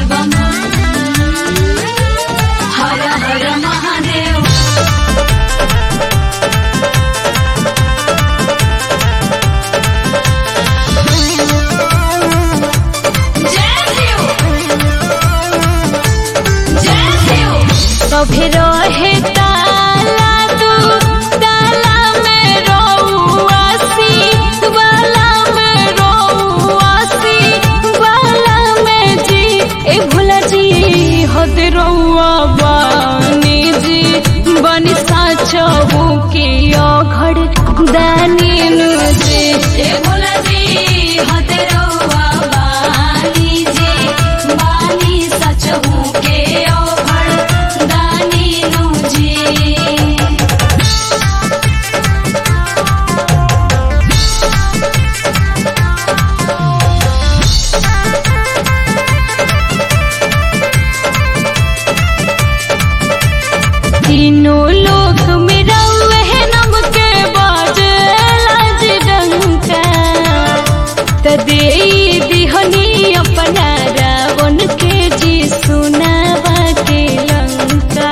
बम हर हर महादेव। जय शिव जय शिव। कभी रहे ताला तू ताला में रउआसी वाला में रउआसी वाला में जी ए भोला जी हद रउआ बानी जी बनी साचहु के अघड़ दानी नु जी ए भोला जी हद रउआ बानी जी बानी सचहु के ओघड़ दानी नु जी। तीनों लोक में रउहे नम के बाजे लाज डंका त देई दिहनी अपना रावण के जी सुनावा के लंका।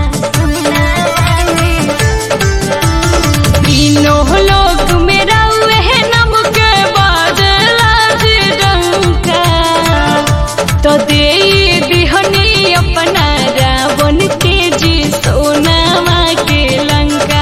तीनों लोक में रउहे नम के बाजे लाज डंका त देई दिहनी अपना रावण के जी सोनावा के लंका।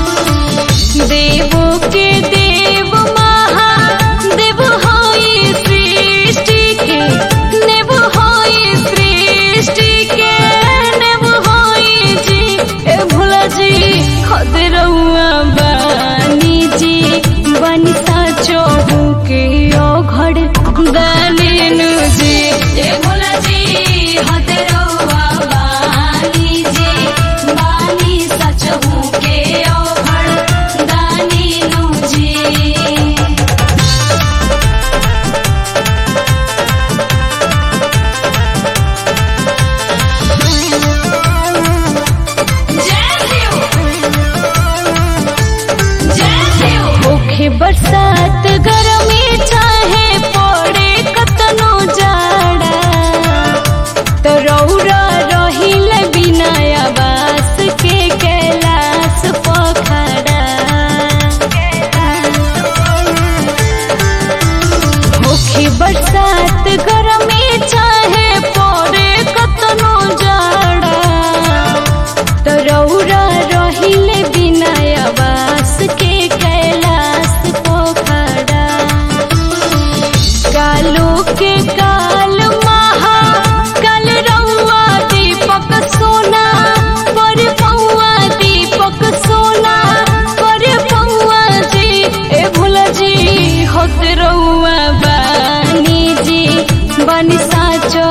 देवो के देव महादेव होई सृष्टि के नेव होई सृष्टि के नेव होई जी ए भोला जी हद रउआ बानी जी बनी साचहु के अघड़ दानी नु जी ए भोला जी हद रउआ बानी जी बानी सचहु के ओघड़ दानी नु जी। जय शिव जय शिव। होखे बरसात गरमी चाहे पड़े कतनो जाड़ा तो रौरा रहिल बिना आवास के कैलाश पखाड़ा। होखे बरसात गरमी चाहे पड़े कतनो जाड़ा तो रौरा रहिल बिना आवास के कैलाश पोखरा। कालो के काल महा काल रउआ दीपक सोना पर पौआ दीपक सोना पर पौआ जी ए भोला जी होत रउआ बानी जी बनी साचो